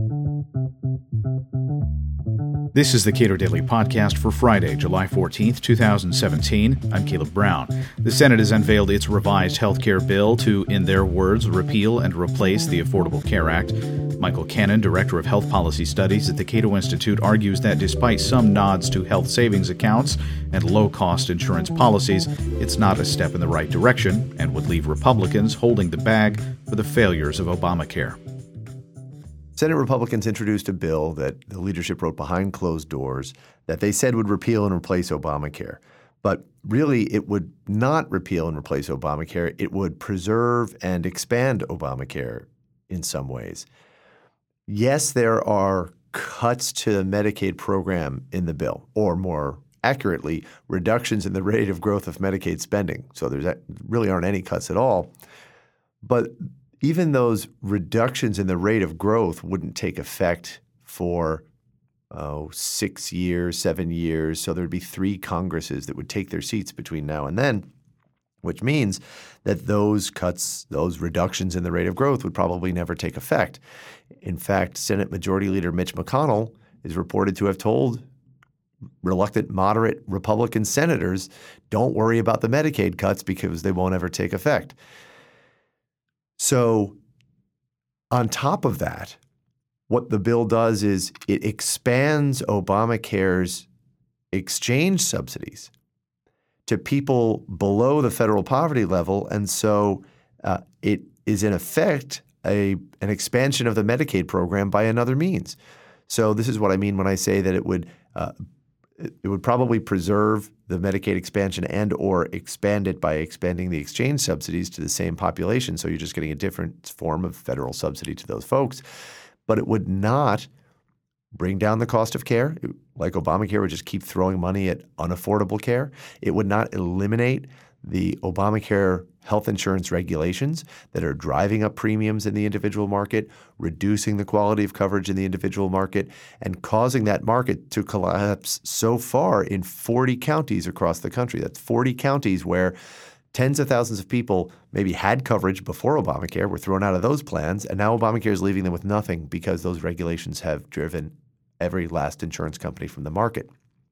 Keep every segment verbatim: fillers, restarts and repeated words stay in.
This is the Cato Daily Podcast for Friday, July fourteenth, twenty seventeen. I'm Caleb Brown. The Senate has unveiled its revised health care bill to, in their words, repeal and replace the Affordable Care Act. Michael Cannon, Director of Health Policy Studies at the Cato Institute, argues that despite some nods to health savings accounts and low-cost insurance policies, it's not a step in the right direction and would leave Republicans holding the bag for the failures of Obamacare. Senate Republicans introduced a bill that the leadership wrote behind closed doors that they said would repeal and replace Obamacare. But really, it would not repeal and replace Obamacare. It would preserve and expand Obamacare in some ways. Yes, there are cuts to the Medicaid program in the bill, or more accurately, reductions in the rate of growth of Medicaid spending. So there really aren't any cuts at all. But even those reductions in the rate of growth wouldn't take effect for oh, six years, seven years. So there'd be three Congresses that would take their seats between now and then, which means that those cuts, those reductions in the rate of growth would probably never take effect. In fact, Senate Majority Leader Mitch McConnell is reported to have told reluctant, moderate Republican senators, don't worry about the Medicaid cuts because they won't ever take effect. So on top of that, what the bill does is it expands Obamacare's exchange subsidies to people below the federal poverty level. And so uh, it is in effect a, an expansion of the Medicaid program by another means. So this is what I mean when I say that it would uh, it would probably preserve the Medicaid expansion and or expand it by expanding the exchange subsidies to the same population. So you're just getting a different form of federal subsidy to those folks. But it would not bring down the cost of care. It, like Obamacare would just keep throwing money at unaffordable care. It would not eliminate the Obamacare health insurance regulations that are driving up premiums in the individual market, reducing the quality of coverage in the individual market, and causing that market to collapse so far in forty counties across the country. That's forty counties where tens of thousands of people maybe had coverage before Obamacare, were thrown out of those plans, and now Obamacare is leaving them with nothing because those regulations have driven every last insurance company from the market.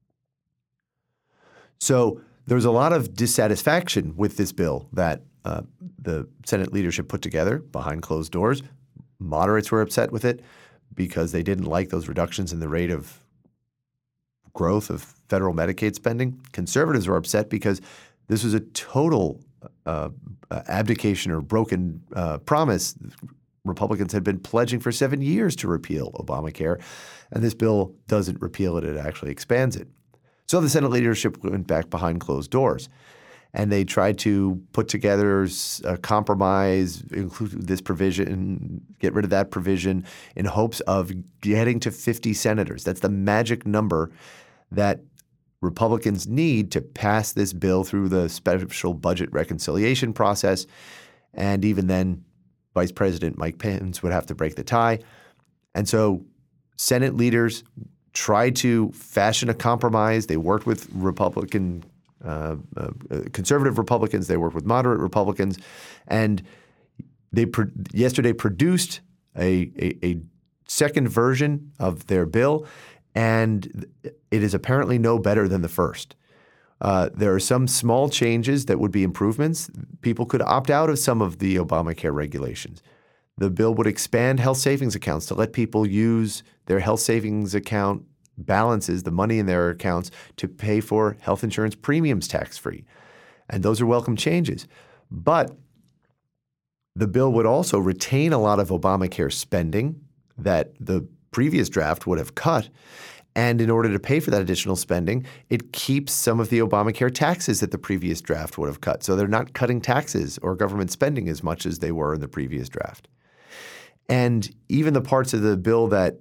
So there's a lot of dissatisfaction with this bill that uh, the Senate leadership put together behind closed doors. Moderates were upset with it because they didn't like those reductions in the rate of growth of federal Medicaid spending. Conservatives were upset because this was a total uh, abdication or broken uh, promise. Republicans had been pledging for seven years to repeal Obamacare, and this bill doesn't repeal it. It actually expands it. So the Senate leadership went back behind closed doors, and they tried to put together a compromise, include this provision, get rid of that provision in hopes of getting to fifty senators. That's the magic number that Republicans need to pass this bill through the special budget reconciliation process. And even then, Vice President Mike Pence would have to break the tie. And so Senate leaders tried to fashion a compromise. They worked with Republican, uh, uh, conservative Republicans. They worked with moderate Republicans. And they pro- yesterday produced a, a, a second version of their bill, and it is apparently no better than the first. Uh, there are some small changes that would be improvements. People could opt out of some of the Obamacare regulations. The bill would expand health savings accounts to let people use their health savings account balances, the money in their accounts, to pay for health insurance premiums tax-free. And those are welcome changes. But the bill would also retain a lot of Obamacare spending that the previous draft would have cut. And in order to pay for that additional spending, it keeps some of the Obamacare taxes that the previous draft would have cut. So they're not cutting taxes or government spending as much as they were in the previous draft. And even the parts of the bill that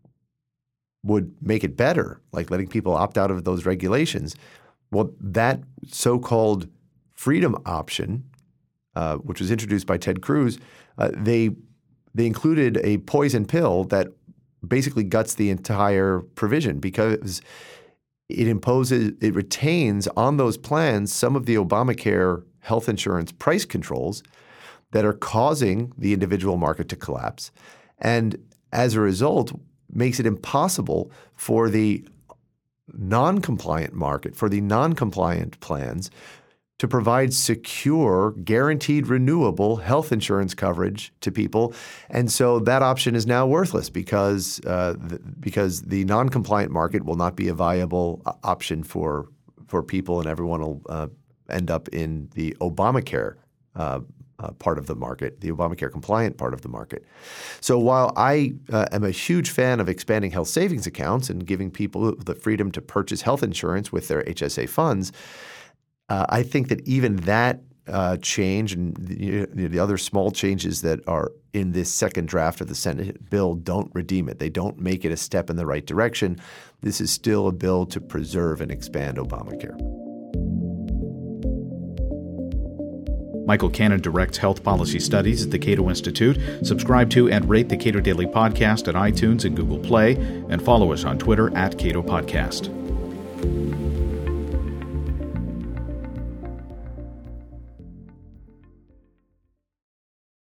would make it better, like letting people opt out of those regulations, well, that so-called freedom option, uh, which was introduced by Ted Cruz, uh, they they included a poison pill that basically guts the entire provision because it imposes, it retains on those plans some of the Obamacare health insurance price controls that are causing the individual market to collapse. And as a result, makes it impossible for the non-compliant market, for the non-compliant plans, to provide secure, guaranteed, renewable health insurance coverage to people. And so that option is now worthless because uh, the, because the non-compliant market will not be a viable option for for people, and everyone will uh, end up in the Obamacare uh, uh, part of the market, the Obamacare compliant part of the market. So while I uh, am a huge fan of expanding health savings accounts and giving people the freedom to purchase health insurance with their H S A funds, Uh, I think that even that uh, change and the, the other small changes that are in this second draft of the Senate bill don't redeem it. They don't make it a step in the right direction. This is still a bill to preserve and expand Obamacare. Michael Cannon directs health policy studies at the Cato Institute. Subscribe to and rate the Cato Daily Podcast at iTunes and Google Play, and follow us on Twitter at Cato Podcast.